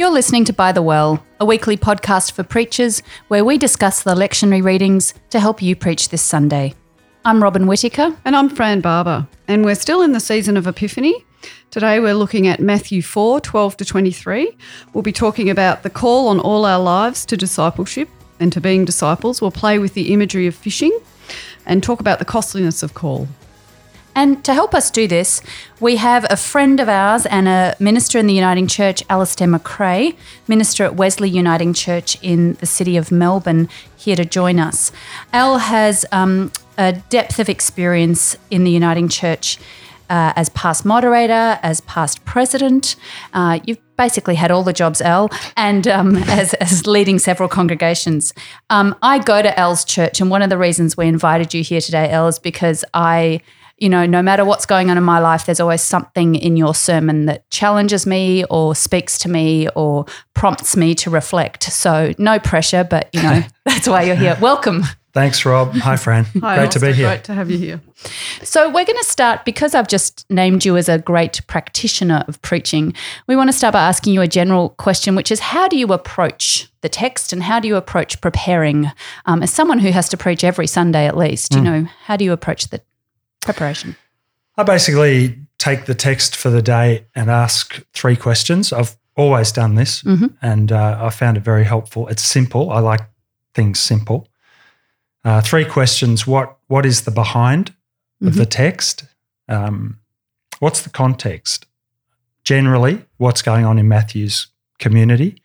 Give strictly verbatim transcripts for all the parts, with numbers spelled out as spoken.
You're listening to By the Well, a weekly podcast for preachers where we discuss the lectionary readings to help you preach this Sunday. I'm Robin Whittaker. And I'm Fran Barber. And we're still in the season of Epiphany. Today we're looking at Matthew four, twelve to twenty-three. We'll be talking about the call on all our lives to discipleship and to being disciples. We'll play with the imagery of fishing and talk about the costliness of call. And to help us do this, we have a friend of ours and a minister in the Uniting Church, Alistair McRae, minister at Wesley Uniting Church in the city of Melbourne, here to join us. Al has um, a depth of experience in the Uniting Church uh, as past moderator, as past president. Uh, you've basically had all the jobs, Al, and um, as, as leading several congregations. Um, I go to Al's church, and one of the reasons we invited you here today, Al, is because I... You know, no matter what's going on in my life, there's always something in your sermon that challenges me or speaks to me or prompts me to reflect. So no pressure, but, you know, that's why you're here. Welcome. Thanks, Rob. Hi, Fran. Hi, great to be here. Great to have you here. So we're going to start, because I've just named you as a great practitioner of preaching, we want to start by asking you a general question, which is how do you approach the text and how do you approach preparing? Um, as someone who has to preach every Sunday at least, mm. you know, how do you approach the preparation? I basically take the text for the day and ask three questions. I've always done this mm-hmm. and uh, I found it very helpful. It's simple. I like things simple. Uh, three questions. What What is the behind mm-hmm. of the text? Um, what's the context? Generally, what's going on in Matthew's community,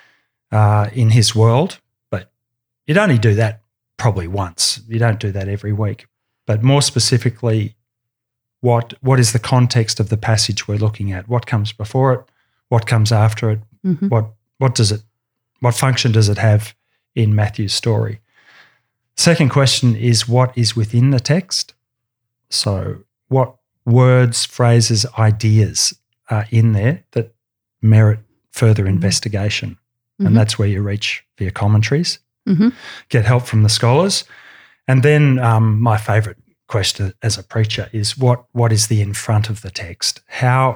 uh, in his world? But you'd only do that probably once. You don't do that every week. But more specifically, what what is the context of the passage we're looking at? What comes before it? What comes after it? Mm-hmm. What what does it? What function does it have in Matthew's story? Second question is what is within the text? So what words, phrases, ideas are in there that merit further mm-hmm. investigation? Mm-hmm. And that's where you reach for your commentaries, mm-hmm. get help from the scholars. And then um, my favourite question as a preacher is what what is the in front of the text? How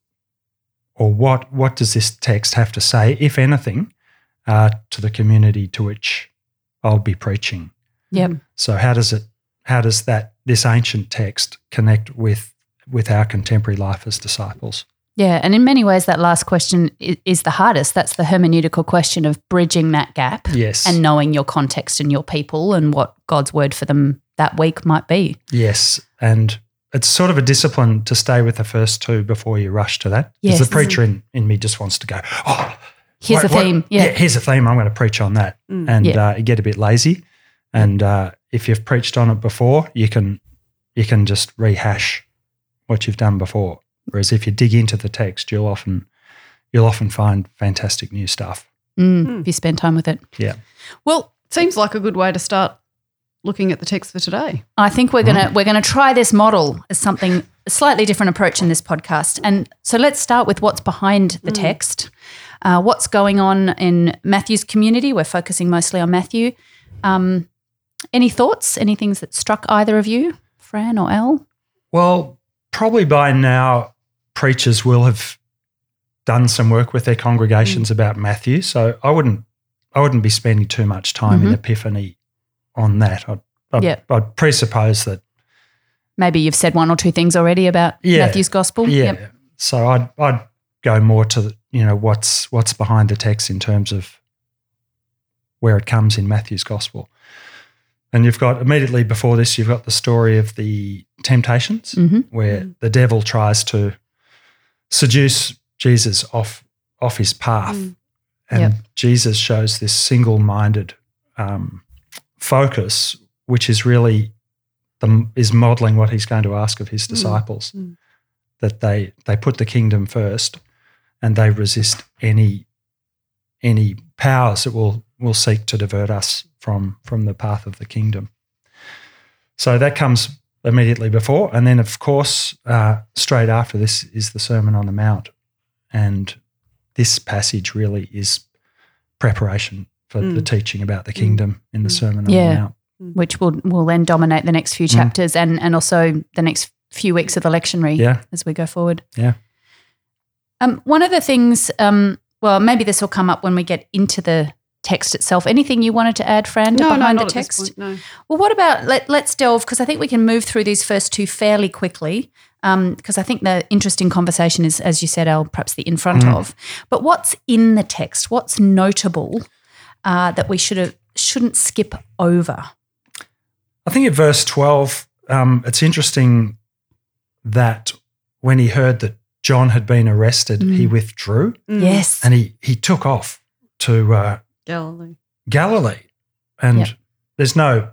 or what what does this text have to say, if anything, uh, to the community to which I'll be preaching? Yep. So how does it how does that this ancient text connect with with our contemporary life as disciples? Yeah, and in many ways that last question is the hardest. That's the hermeneutical question of bridging that gap yes. and knowing your context and your people and what God's word for them that week might be. Yes, and it's sort of a discipline to stay with the first two before you rush to that. Because Yes. the preacher in, in me just wants to go, oh, Here's what- a theme. what- Yeah. yeah, here's a theme, I'm going to preach on that. Mm. And Yeah. uh, you get a bit lazy. And uh, if you've preached on it before, you can you can just rehash what you've done before. Whereas if you dig into the text, you'll often you'll often find fantastic new stuff. Mm, Mm. If you spend time with it. Yeah. Well, Seems like a good way to start looking at the text for today. I think we're gonna we're gonna try this model as something a slightly different approach in this podcast. And so let's start with what's behind the Mm. text. Uh, what's going on in Matthew's community? We're focusing mostly on Matthew. Um, any thoughts? Any things that struck either of you, Fran or Al? Well, probably by now preachers will have done some work with their congregations mm. about Matthew, so I wouldn't I wouldn't be spending too much time mm-hmm. in Epiphany on that. I'd, I'd, yeah. I'd presuppose that maybe you've said one or two things already about yeah, Matthew's gospel. Yeah, Yep. so I'd I'd go more to the, you know what's what's behind the text in terms of where it comes in Matthew's gospel. And you've got immediately before this, you've got the story of the temptations Mm-hmm. where Mm. the devil tries to seduce Jesus off off his path. Mm. And Yep. Jesus shows this single-minded um, focus, which is really the, is modelling what he's going to ask of his Mm. disciples, Mm. that they they put the kingdom first and they resist any any powers that will will seek to divert us from from the path of the kingdom. So that comes immediately before, and then of course uh, straight after this is the Sermon on the Mount, and this passage really is preparation for Mm. the teaching about the kingdom in the Mm. Sermon on Yeah. the Mount. Which will will then dominate the next few Mm. chapters and and also the next few weeks of the lectionary Yeah. as we go forward. Yeah. Um, one of the things um, well, maybe this will come up when we get into the text itself. Anything you wanted to add, Fran, No, no, behind not the at this text? point, no. Well, what about let, let's delve, because I think we can move through these first two fairly quickly, because um, I think the interesting conversation is, as you said, Al, perhaps the in front Mm. of. But what's in the text? What's notable uh, that we should have, shouldn't skip over? I think at verse twelve, um, it's interesting that when he heard that John had been arrested, Mm. he withdrew Mm. Yes. and he, he took off to uh, Galilee. Galilee. And Yep. there's no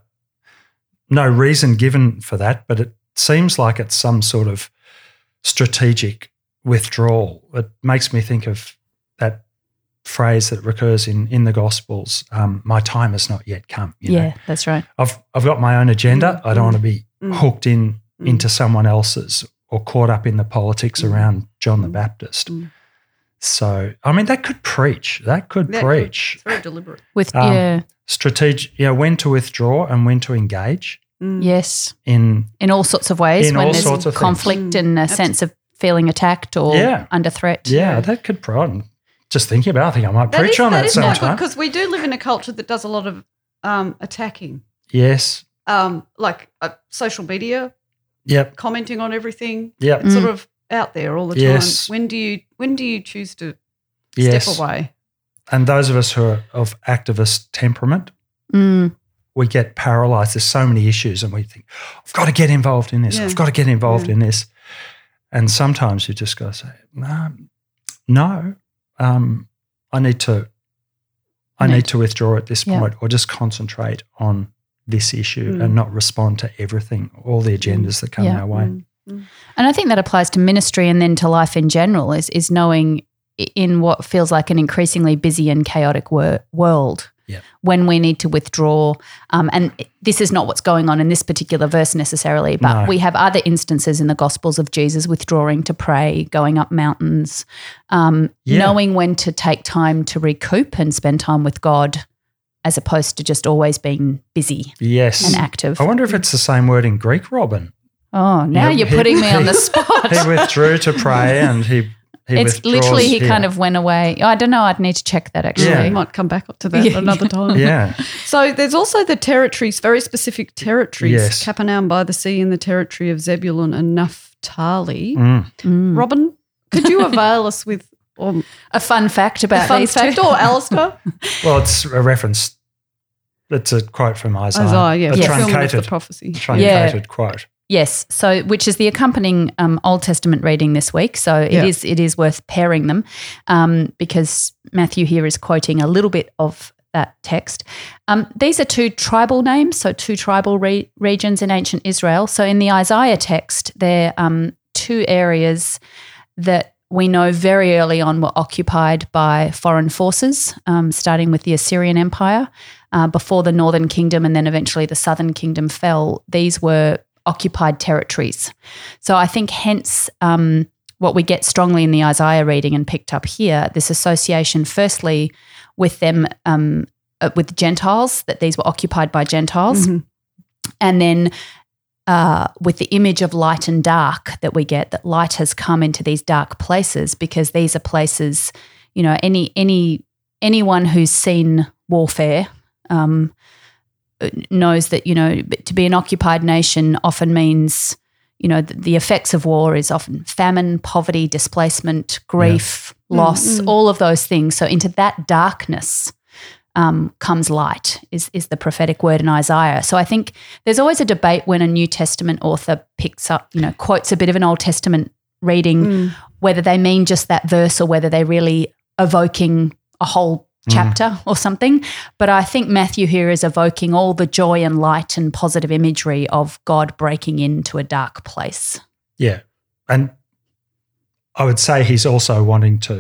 no reason given for that, but it seems like it's some sort of strategic withdrawal. It makes me think of that phrase that recurs in, in the Gospels, um, my time has not yet come. You yeah, know? that's right. I've I've got my own agenda. Mm, I don't mm, want to be mm, hooked in mm. into someone else's or caught up in the politics Mm. around John the Mm. Baptist. Mm. So, I mean, that could preach. That could That could- preach. It's very deliberate. With Um, yeah, Strategic, you know, when to withdraw and when to engage Mm. yes, in in all sorts of ways. In when all there's sorts of things. conflict Mm. and a Abs- sense of feeling attacked or Yeah. under threat. yeah, that could prod. Just thinking about it, I think I might That preach is, on that, that is quite good sometime. because we do live in a culture that does a lot of um, attacking, Yes. um, like uh, social media, Yep. commenting on everything. Yep. It's Mm. sort of out there all the Yes. time. When do you when do you choose to Yes. step away? And those of us who are of activist temperament, Mm. we get paralyzed. There's so many issues, and we think, I've got to get involved in this. Yeah. I've got to get involved Yeah. in this. And sometimes you just got to say, no, no, um, I need to, I Need- need to withdraw at this Yeah. point, or just concentrate on this issue Mm. and not respond to everything, all the agendas that come Yeah. our way. Mm. Mm. And I think that applies to ministry and then to life in general. Is is knowing i- in what feels like an increasingly busy and chaotic wor- world. Yeah. When we need to withdraw, um, and this is not what's going on in this particular verse necessarily, but No. we have other instances in the Gospels of Jesus withdrawing to pray, going up mountains, um, Yeah. knowing when to take time to recoup and spend time with God, as opposed to just always being busy Yes. and active. I wonder if it's the same word in Greek, Robin. Oh, now Yeah, you're he- putting me on he- the spot. He withdrew to pray and he, he It's withdraws literally he here. kind of went away. I don't know. I'd need to check that actually. Yeah. We might come back to that Yeah. another time. Yeah. So there's also the territories, very specific territories. Yes. Capernaum by the sea in the territory of Zebulun and Naphtali. Mm. Mm. Robin, could you avail us with or A fun fact a about fun these fact, two. or Alistair? Well, it's a reference. It's a quote from Isaiah. Isaiah, yeah, a Yes. fulfillment of the truncated, prophecy. truncated quote. Yes, so which is the accompanying um, Old Testament reading this week. So it Yeah. is it is worth pairing them um, because Matthew here is quoting a little bit of that text. Um, these are two tribal names, so two tribal re- regions in ancient Israel. So in the Isaiah text, they're um, two areas that we know very early on were occupied by foreign forces, um, starting with the Assyrian Empire uh, before the Northern Kingdom and then eventually the Southern Kingdom fell. These were occupied territories. So I think hence um, what we get strongly in the Isaiah reading and picked up here, this association firstly with them, um, uh, with Gentiles, that these were occupied by Gentiles, Mhm. and then uh, with the image of light and dark that we get, that light has come into these dark places because these are places, you know, any any anyone who's seen warfare um, knows that, you know, to be an occupied nation often means, you know, the, the effects of war is often famine, poverty, displacement, grief, loss, Mm, mm. all of those things. So into that darkness um, comes light is, is the prophetic word in Isaiah. So I think there's always a debate when a New Testament author picks up, you know, quotes a bit of an Old Testament reading, Mm. whether they mean just that verse or whether they're really evoking a whole chapter or something. But I think Matthew here is evoking all the joy and light and positive imagery of God breaking into a dark place. Yeah. And I would say he's also wanting to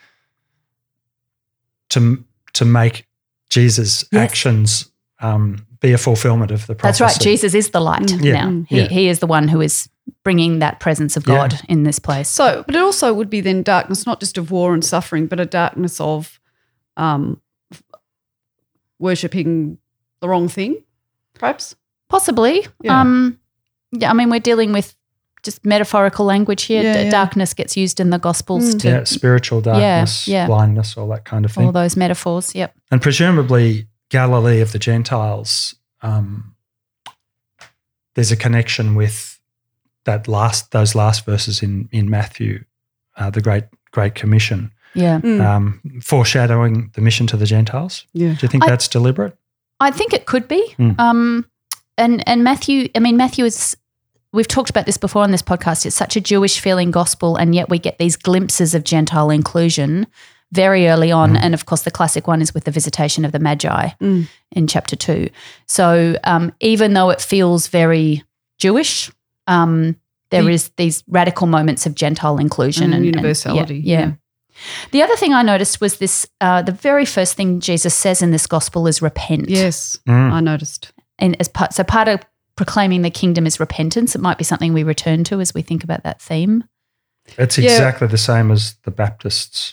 to to make Jesus' Yes. actions um, be a fulfillment of the prophecy. That's right. Jesus is the light Mm. Yeah. now. Mm. He, Yeah. he is the one who is bringing that presence of Yeah. God in this place. So, but it also would be then darkness, not just of war and suffering, but a darkness of um, worshipping the wrong thing, perhaps. Possibly. Yeah. Um, yeah, I mean, we're dealing with just metaphorical language here. Yeah, D- yeah. Darkness gets used in the Gospels to Yeah, spiritual darkness, yeah. blindness, all that kind of thing. all those metaphors. Yep. And presumably Galilee of the Gentiles, um, there's a connection with that last those last verses in in Matthew, uh, the Great Great Commission, Yeah. Mm. um, foreshadowing the mission to the Gentiles. Yeah. Do you think I- that's deliberate? I think it could be. Mm. Um, and and Matthew, I mean, Matthew is. We've talked about this before on this podcast. It's such a Jewish feeling gospel, and yet we get these glimpses of Gentile inclusion very early on. Mm. And of course, the classic one is with the visitation of the Magi Mm. in chapter two. So um, even though it feels very Jewish, um, there The- is these radical moments of Gentile inclusion And and, universality, yeah, yeah. yeah. The other thing I noticed was this: uh, the very first thing Jesus says in this gospel is repent. Yes, Mm. I noticed. And as part, so part of proclaiming the kingdom is repentance. It might be something we return to as we think about that theme. It's Yeah. exactly the same as the Baptists.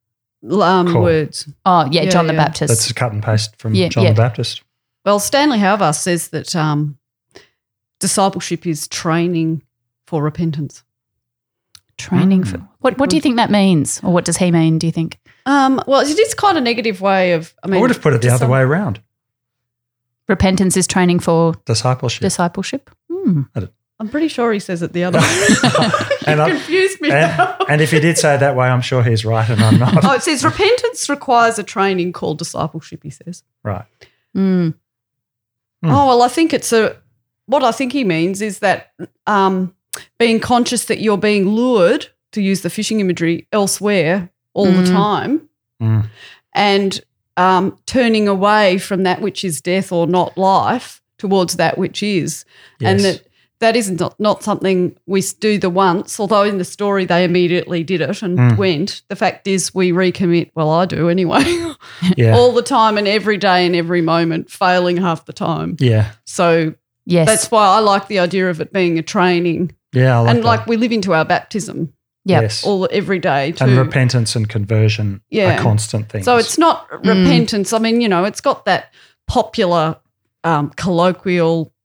Um, Cool. Words. Oh, yeah, Yeah, John the yeah. Baptist. That's a cut and paste from Yeah, John yeah. the Baptist. Well, Stanley Hauerwas says that um, discipleship is training for repentance. Training Mm. for what? What do you think that means, or what does he mean? Do you think? Um, well, it is kind of negative way of. I I, mean, would have put it the to other some- way around. Repentance is training for Discipleship. discipleship. Hmm. I'm pretty sure he says it the other way. And I- confused me. and, now. and if he did say it that way, I'm sure he's right and I'm not. Oh, it says repentance requires a training called discipleship. He says. Right. Mm. Hmm. Oh well, I think it's a. What I think he means is that um, being conscious that you're being lured, to use the fishing imagery, elsewhere all Mm. the time, Mm. and um, turning away from that which is death or not life towards that which is, and Yes. that that is not, not something we s- do the once, although in the story they immediately did it and Mm. went. The fact is we recommit, well, I do anyway, Yeah. all the time and every day and every moment, failing half the time. yeah. So Yes. that's why I like the idea of it being a training. Yeah. I like and that. like we live into our baptism Yep. Yes. all every day too. And repentance and conversion Yeah. are constant things. So it's not repentance. I mean, you know, it's got that popular, um, colloquial,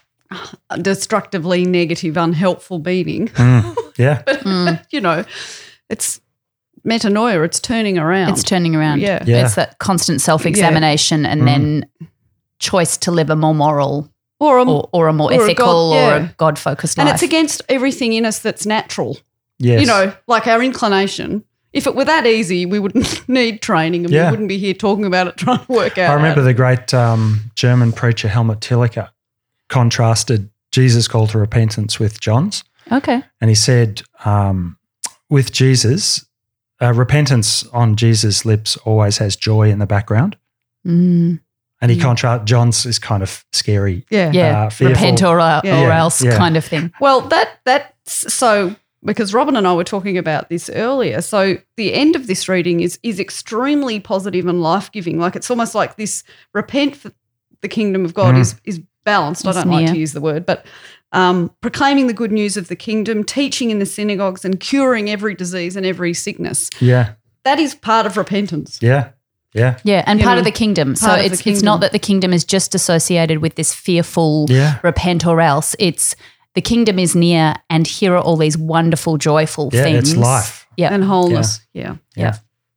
destructively negative, unhelpful meaning. Mm. Yeah. Mm. You know, it's metanoia. It's turning around. It's turning around. Yeah. Yeah. It's that constant self-examination and Mm. then choice to live a more moral or a, or, or a more Or a ethical God- yeah. or a God-focused and life. it's against everything in us that's natural. Yes. You know, like our inclination. If it were that easy, we wouldn't need training and Yeah. we wouldn't be here talking about it, trying to work out. I remember how the great um, German preacher Helmut Tillicher contrasted Jesus' call to repentance with John's. Okay. And he said, um, with Jesus, uh, repentance on Jesus' lips always has joy in the background. Mm. And he contrast John's is kind of scary. Yeah. Yeah. Uh, fearful. Repent or, or Yeah. else Yeah. kind of thing. Well, that that's so because Robin and I were talking about this earlier. So the end of this reading is is extremely positive and life giving. Like it's almost like this repent for the kingdom of God Mm. is is balanced. It's I don't like near. to use the word, but um, proclaiming the good news of the kingdom, teaching in the synagogues, and curing every disease and every sickness. Yeah. That is part of repentance. Yeah. Yeah. Yeah, and You part know, of the kingdom. So part of the it's it's kingdom. not that the kingdom is just associated with this fearful Yeah. repent or else. It's the kingdom is near, and here are all these wonderful, joyful Yeah, things. it's life. Yeah. And wholeness. Yeah. Yeah.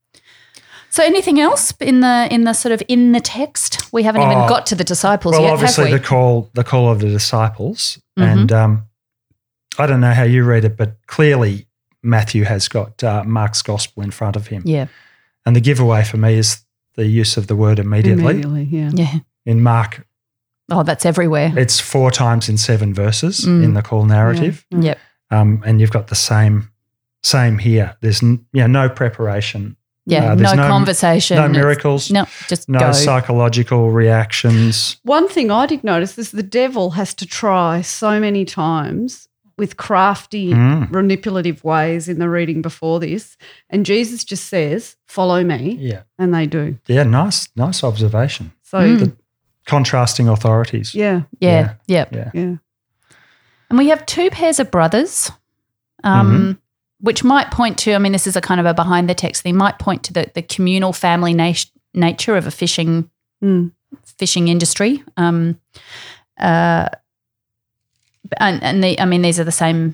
So anything else in the in the sort of in the text? We haven't even Oh, got to the disciples Well, yet, obviously have we? the call, the call of the disciples, Mhm. and um, I don't know how you read it, but clearly Matthew has got uh, Mark's gospel in front of him, yeah. and the giveaway for me is the use of the word immediately. Immediately, yeah. Yeah. In Mark, Oh, that's everywhere. it's four times in seven verses Mm. in the call narrative, Yep. um, and you've got the same same here. There's n- you know, no preparation, Yeah. Uh, no, there's no- conversation. no It's- miracles, No, just no go. psychological reactions. One thing I did notice is the devil has to try so many times with crafty, Mm. manipulative ways in the reading before this. And Jesus just says, follow me. Yeah, And they do. yeah, nice, nice observation. So, Mm. Contrasting authorities. yeah, yeah. Yeah. Yeah. yeah. And we have two pairs of brothers, um, Mm-hmm. which might point to, I mean, this is a kind of a behind the text thing, might point to the, the communal family nat- nature of a fishing Mm. fishing industry. Um, uh, and and the, I mean, these are the same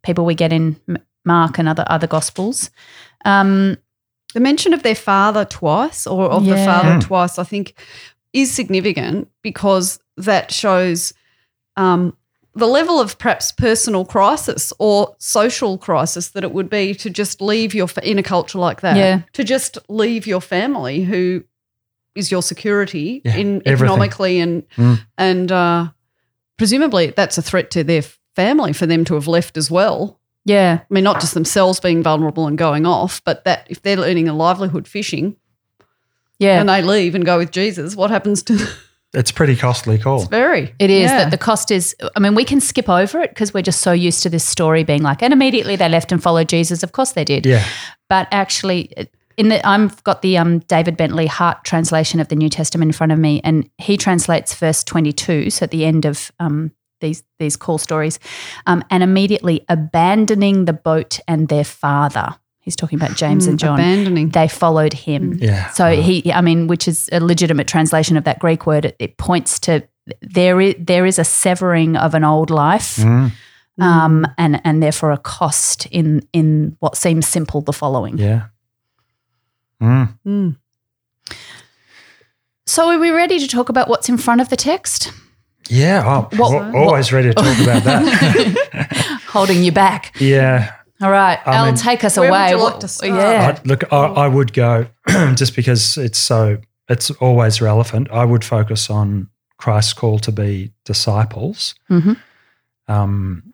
people we get in M- Mark and other other Gospels. Um, The mention of their father twice or of the Yeah. father Mm. twice, I think, is significant because that shows um, the level of perhaps personal crisis or social crisis that it would be to just leave your fa- in a culture like that, Yeah. to just leave your family who is your security Yeah, in everything. economically and Mm. and uh, presumably that's a threat to their family for them to have left as well. yeah, I mean, not just themselves being vulnerable and going off, but that if they're earning a livelihood fishing yeah. and they leave and go with Jesus, what happens to them? It's a pretty costly call. It's very. It is yeah. that the cost is, I mean, we can skip over it because we're just so used to this story being like, and immediately they left and followed Jesus. Of course they did. Yeah. But actually, in the, I've got the um, David Bentley Hart translation of the New Testament in front of me, and he translates verse twenty-two, so at the end of um, these these call stories, um, and immediately abandoning the boat and their father. He's talking about James and John. Abandoning. They followed him. Yeah. So he, I mean, which is a legitimate translation of that Greek word. It, it points to there is there is a severing of an old life, Mm. um, and and therefore a cost in in what seems simple, the following. Yeah. Mm. Mm. So are we ready to talk about what's in front of the text? Yeah. Oh, What- al- always ready to talk about that. Holding you back. Yeah. All right, I Al, mean- take us Where would away. you like What- to start? Yeah. I, look, I, I would go just because it's so it's always relevant. I would focus on Christ's call to be disciples, hmm um,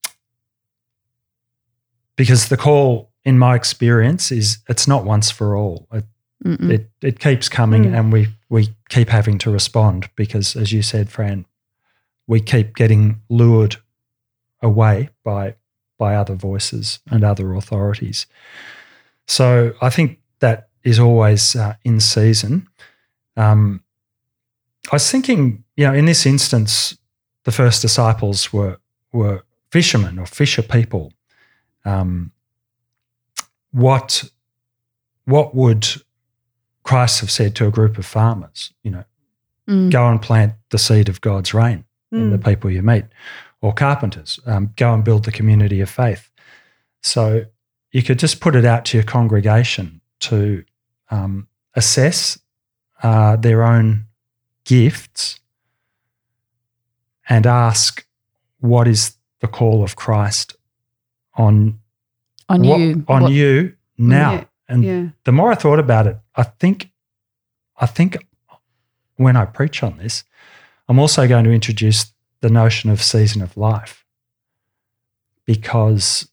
because the call, in my experience, is it's not once for all. It Mm-mm. it, it keeps coming, Mm. and we we keep having to respond because, as you said, Fran, we keep getting lured away by by other voices and other authorities. So I think that is always uh, in season. Um, I was thinking, you know, in this instance, the first disciples were were fishermen or fisher people. Um, what what would Christ have said to a group of farmers? You know, Mm. go and plant the seed of God's rain in the Mm. people you meet, or carpenters, um, go and build the community of faith. So you could just put it out to your congregation to um, assess uh, their own gifts and ask, what is the call of Christ on On what- you. on What- you now? Yeah, And Yeah. the more I thought about it, I think, I think when I preach on this, I'm also going to introduce the notion of season of life, because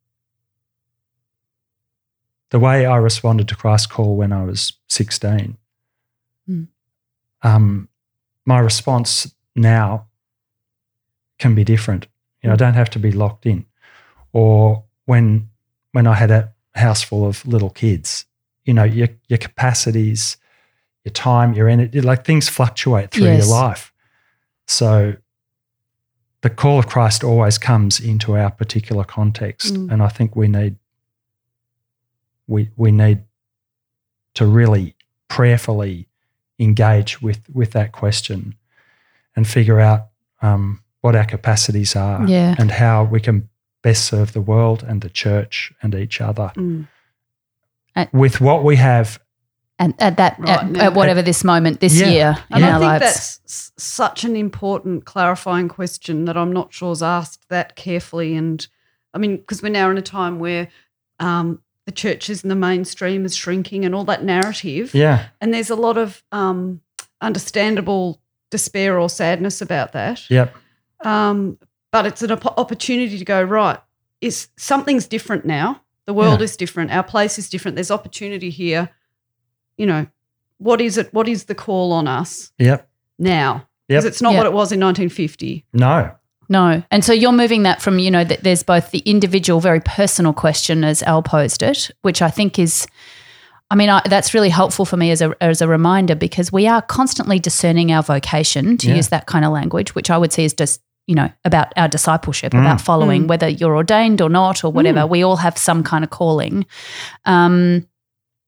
the way I responded to Christ's call when I was sixteen, Mm. um, my response now can be different. You know, I don't have to be locked in. Or when when I had a house full of little kids, you know, your your capacities, your time, your energy, like things fluctuate through Yes. your life. So the call of Christ always comes into our particular context, Mm. and I think we need we we need to really prayerfully engage with with that question and figure out um, what our capacities are Yeah. and how we can best serve the world and the church and each other Mm. with what we have. And at that, Right at, now. at whatever this moment, this Yeah. year in And I our think lives. that's s- such an important clarifying question that I'm not sure is asked that carefully. And I mean, because we're now in a time where um, the churches and the mainstream is shrinking and all that narrative. Yeah, And there's a lot of um, understandable despair or sadness about that. yep, Um, but it's an op- opportunity to go, right, is something's different now. The world Yeah. is different. Our place is different. There's opportunity here. You know, what is it? What is the call on us yep, now? Yep. Because it's not Yep. what it was in nineteen fifty. no, No. And so you're moving that from, you know, that there's both the individual, very personal question as Al posed it, which I think is, I mean, I, that's really helpful for me as a, as a reminder, because we are constantly discerning our vocation, to Yeah. use that kind of language, which I would see as just, you know, about our discipleship, Mm. about following, Mm. whether you're ordained or not or whatever. Mm. We all have some kind of calling. Um,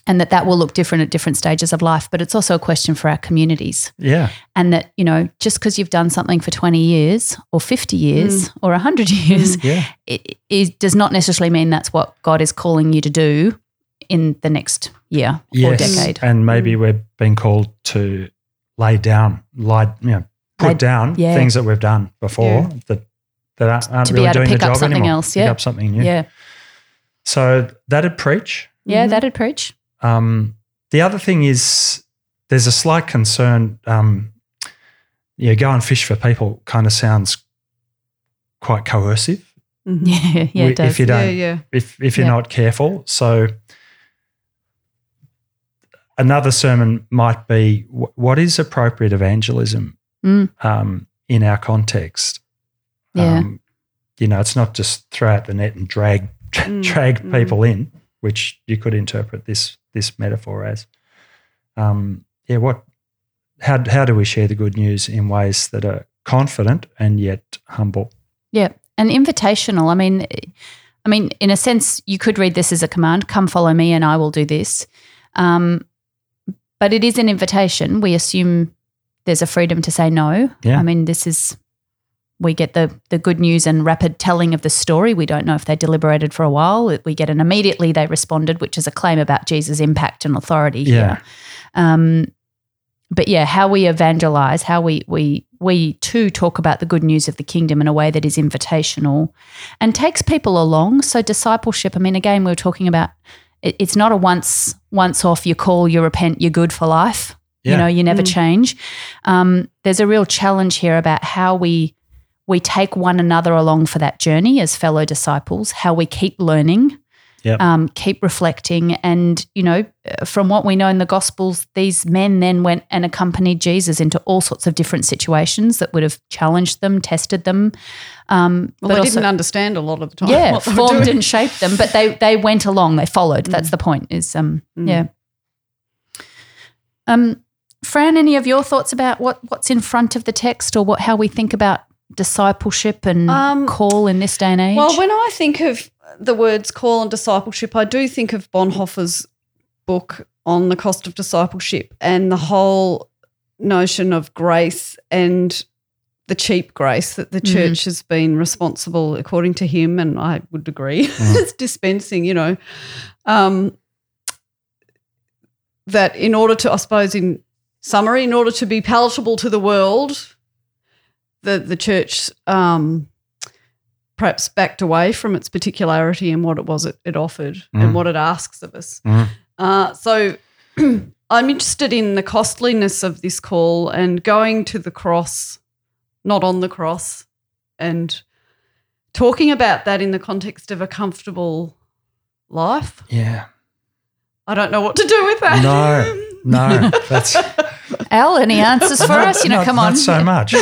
and that that will look different at different stages of life, but it's also a question for our communities. Yeah. And that, you know, just because you've done something for twenty years or fifty years Mm. or one hundred years, Mm. Yeah. it, it does not necessarily mean that's what God is calling you to do in the next year or Yes. decade. And maybe we're being called to lay down, lie, you know, put Lay- down yeah. things that we've done before Yeah. that that aren't, aren't To be really able to doing pick the up job something anymore. else, Pick yeah. up something new. Yeah. So that'd preach. Yeah, Mhm. that'd preach. Um, the other thing is there's a slight concern. Um, yeah, go and fish for people kind of sounds quite coercive. Mhm. Yeah, yeah, We- it does. If you Yeah, don't, yeah. if if you're Yeah. not careful. So another sermon might be wh- what is appropriate evangelism Mm. um, in our context. Yeah. Um, you know, it's not just throw out the net and drag Mm, drag mm. people in, which you could interpret this this metaphor as. Um, yeah, what? How how do we share the good news in ways that are confident and yet humble? Yeah, and invitational. I mean, I mean, in a sense, you could read this as a command: "Come, follow me, and I will do this." Um, but it is an invitation. We assume there's a freedom to say no. Yeah. I mean, this is we get the the good news and rapid telling of the story. We don't know if they deliberated for a while. We get an immediately they responded, which is a claim about Jesus' impact and authority Yeah. here. Um, but yeah, how we evangelize, how we we we too talk about the good news of the kingdom in a way that is invitational and takes people along. So discipleship, I mean, again, we were talking about it, it's not a once once off. You call, you repent, you're good for life. Yeah. You know, you never Mm. change. Um, there's a real challenge here about how we we take one another along for that journey as fellow disciples. How we keep learning. Yep. Um, keep reflecting. And, you know, from what we know in the Gospels, these men then went and accompanied Jesus into all sorts of different situations that would have challenged them, tested them. Um, Well, but they also, didn't understand a lot of the time. yeah, what they were formed doing. and shaped them, but they they went along, they followed. That's the point is, um, Mm. yeah. Um, Fran, any of your thoughts about what, what's in front of the text or what how we think about discipleship and Um, call in this day and age? Well, when I think of the words call and discipleship, I do think of Bonhoeffer's book on the cost of discipleship and the whole notion of grace and the cheap grace that the Mhm. church has been responsible, according to him, and I would agree, it's dispensing, you know, um, that in order to, I suppose, in summary, in order to be palatable to the world, the the church um, perhaps backed away from its particularity and what it was it, it offered Mm. and what it asks of us. Mm. Uh, so I'm interested in the costliness of this call and going to the cross, not on the cross, and talking about that in the context of a comfortable life. Yeah. I don't know what to do with that. No, no, that's Al, any answers for us? You know, not, come on. Not so much.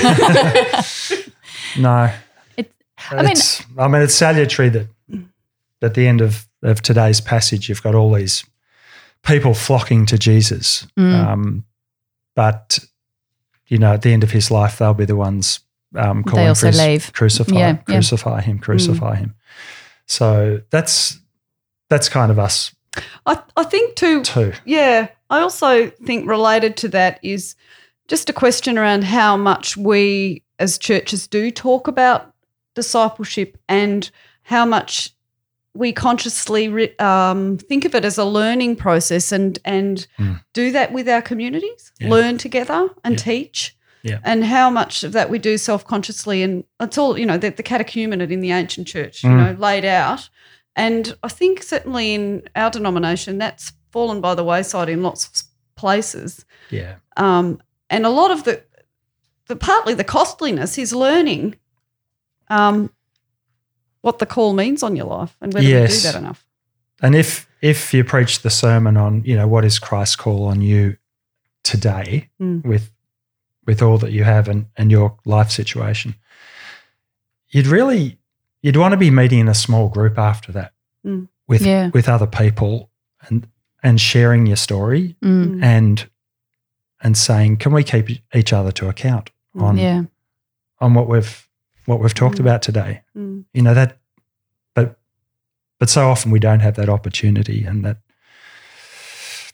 No. It- I mean- It's, I mean, it's salutary that at the end of, of today's passage, you've got all these people flocking to Jesus. Mm. Um, but, you know, at the end of his life, they'll be the ones um, They calling also for his, leave. crucify, Yeah, yeah. crucify him, crucify him. So that's that's kind of us I, I think too, too. yeah, I also think related to that is just a question around how much we as churches do talk about discipleship and how much we consciously re, um, think of it as a learning process and and Mm. do that with our communities, Yeah. learn together and Yeah. teach. Yeah. And how much of that we do self-consciously, and it's all, you know, the, the catechumenate in the ancient church, you Mm. know, laid out. And I think certainly in our denomination, that's fallen by the wayside in lots of places. Yeah. Um, and a lot of the, the partly the costliness is learning um, what the call means on your life and whether Yes. we do that enough. And if if you preach the sermon on, you know, what is Christ's call on you today Mm. with with all that you have and, and your life situation, you'd really you'd want to be meeting in a small group after that Mm. with Yeah. with other people and and sharing your story Mm. and and saying, can we keep each other to account on Yeah. on what we've what we've talked Mm. about today? Mm. You know, that but but so often we don't have that opportunity, and that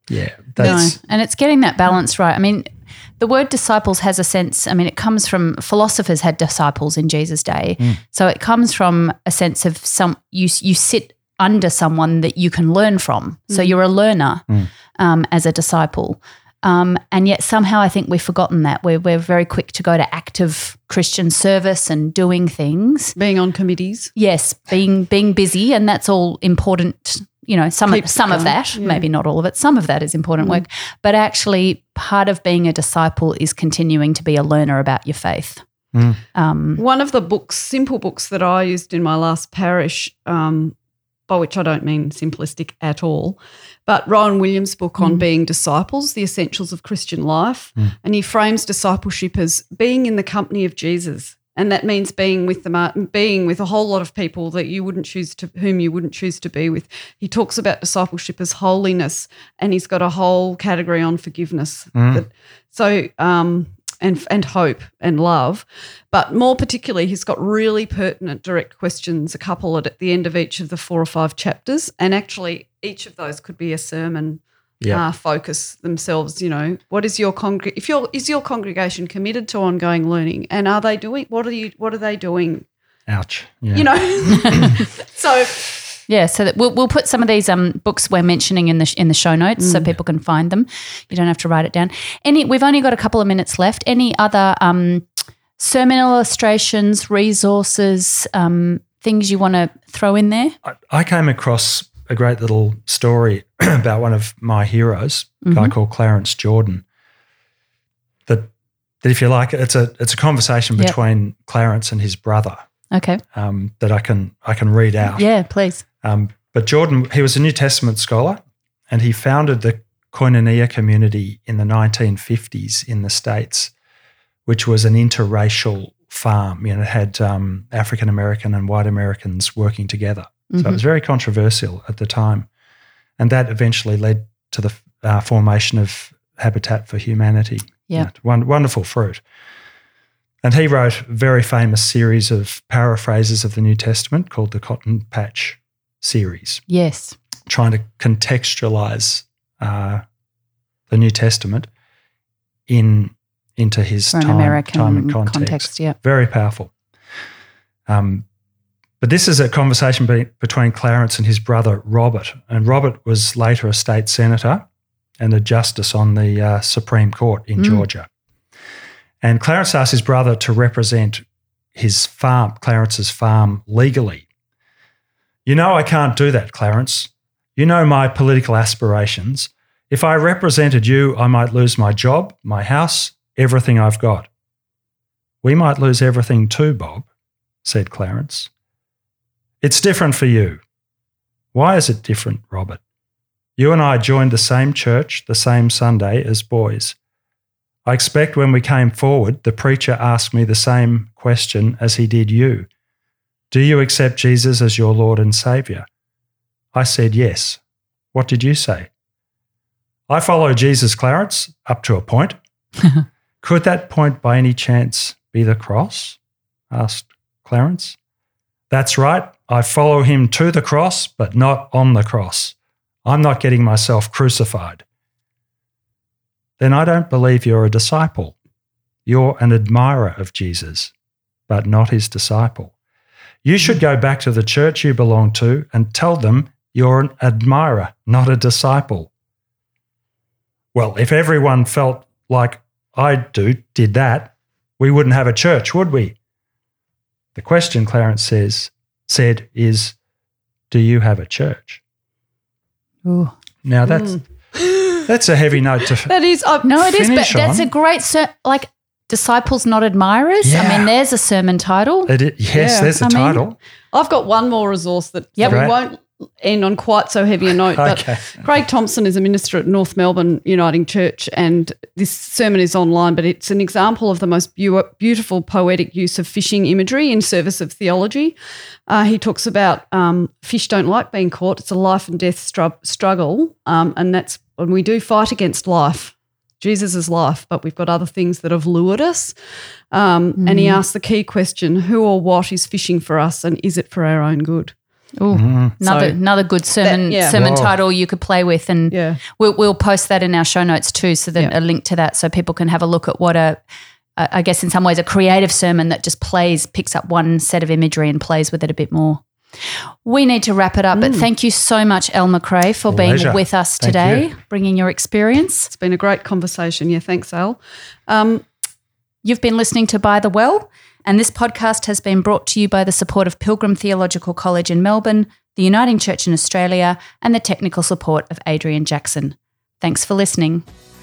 Yeah, that's No. And it's getting that balance right. I mean, the word disciples has a sense, I mean, it comes from, philosophers had disciples in Jesus' day. Mm. So it comes from a sense of some, you you sit under someone that you can learn from. So you're a learner Mm. um, as a disciple. Um, and yet somehow I think we've forgotten that. We're, we're very quick to go to active Christian service and doing things. Being on committees. Yes, being being busy, and that's all important. You know, some Keeps some of going, that, yeah. maybe not all of it. Some of that is important work, but actually, part of being a disciple is continuing to be a learner about your faith. Mm. Um, One of the books, simple books that I used in my last parish, um, by which I don't mean simplistic at all, but Rowan Williams' book on being disciples, the essentials of Christian life, Mm. and he frames discipleship as being in the company of Jesus. And that means being with the being with a whole lot of people that you wouldn't choose to, whom you wouldn't choose to be with. He talks about discipleship as holiness, and he's got a whole category on forgiveness. Mm. That, so um, and and hope and love, but more particularly, he's got really pertinent, direct questions. A couple at, at the end of each of the four or five chapters, and actually, each of those could be a sermon. Yeah. Uh, focus themselves, you know, what is your congreg- if your is your congregation committed to ongoing learning, and are they doing what are you what are they doing? Ouch. Yeah. You know, so yeah, so that we'll we'll put some of these um, books we're mentioning in the sh- in the show notes so people can find them. You don't have to write it down. Any, we've only got a couple of minutes left. Any other um, sermon illustrations, resources, um, things you want to throw in there? I, I came across a great little story about one of my heroes, a guy Mm-hmm. called Clarence Jordan. That, that if you like, it's a it's a conversation Yep. between Clarence and his brother Okay. um, that I can I can read out. Yeah, please. Um, but Jordan, he was a New Testament scholar, and he founded the Koinonia community in the nineteen fifties in the States, which was an interracial farm. You know, it had um, African American and white Americans working together. So it was very controversial at the time. And that eventually led to the uh, formation of Habitat for Humanity. Yeah. One, wonderful fruit. And he wrote a very famous series of paraphrases of the New Testament called the Cotton Patch series, Yes. trying to contextualize uh, the New Testament in into his For an time, American time and context. context, yeah. Very powerful. Um, but this is a conversation be- between Clarence and his brother Robert. And Robert was later a state senator and a justice on the uh, Supreme Court in Mm. Georgia. And Clarence asked his brother to represent his farm, Clarence's farm, legally. You know I can't do that, Clarence. You know my political aspirations. If I represented you, I might lose my job, my house, everything I've got. We might lose everything too, Bob, said Clarence. It's different for you. Why is it different, Robert? You and I joined the same church the same Sunday as boys. I expect when we came forward, the preacher asked me the same question as he did you. Do you accept Jesus as your Lord and Saviour? I said yes. What did you say? I follow Jesus, Clarence, up to a point. Could that point by any chance be the cross? Asked Clarence. That's right. I follow him to the cross, but not on the cross. I'm not getting myself crucified. Then I don't believe you're a disciple. You're an admirer of Jesus, but not his disciple. You should go back to the church you belong to and tell them you're an admirer, not a disciple. Well, if everyone felt like I do, did that, we wouldn't have a church, would we? The question, Clarence says, said is, do you have a church? Ooh. Now that's that's a heavy note to that is uh, No, it is, but Finish that's on. a great, ser- like, disciples, not admirers. I Yeah. mean, there's a sermon title. It, it- yes, Yeah. there's the I mean- title. I've got one more resource that Yep. so we Great. won't end on quite so heavy a note. Okay. But Craig Thompson is a minister at North Melbourne Uniting Church, and this sermon is online, but it's an example of the most beau- beautiful poetic use of fishing imagery in service of theology. Uh, he talks about um, fish don't like being caught. It's a life and death stru- struggle, um, and that's when we do fight against life. Jesus is life, but we've got other things that have lured us. Um, And he asks the key question, who or what is fishing for us, and is it for our own good? Ooh, Mm. another So another good sermon that- yeah. sermon Whoa. title you could play with, and Yeah. we'll, we'll post that in our show notes too, so that Yeah. a link to that, so people can have a look at what a, a, I guess in some ways a creative sermon that just plays, picks up one set of imagery and plays with it a bit more. We need to wrap it up, but thank you so much, Elle McRae, for being Pleasure. with us Thank today, you. bringing your experience. It's been a great conversation. Yeah, thanks, Al. Um, You've been listening to By the Well, and this podcast has been brought to you by the support of Pilgrim Theological College in Melbourne, the Uniting Church in Australia, and the technical support of Adrian Jackson. Thanks for listening.